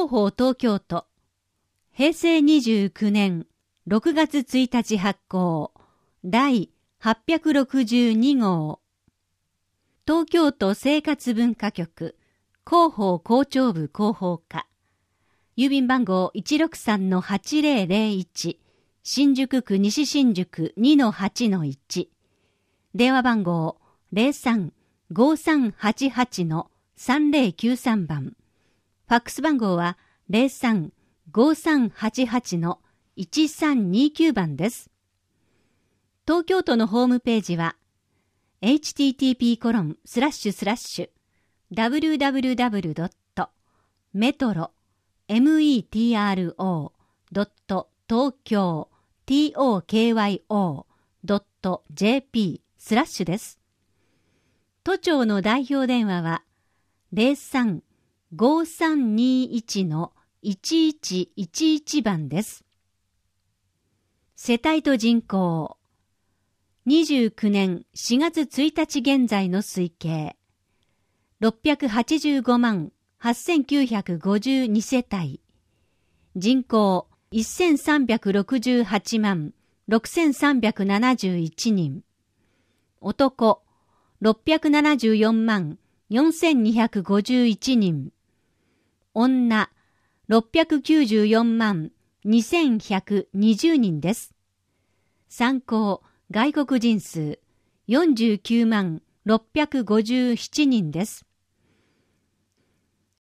広報東京都平成29年6月1日発行第862号東京都生活文化局広報広聴部広報課郵便番号 163-8001 新宿区西新宿 2-8-1 電話番号 03-5388-3093 番ファックス番号は 03-5388-1329 番です。東京都のホームページは http://www.metro.tokyo.jp スラッシュです。都庁の代表電話は 03-5321-1111 番です。世帯と人口29年4月1日現在の推計685万8952世帯人口1368万6371人男674万4251人女694万2120人です。参考外国人数49万657人です。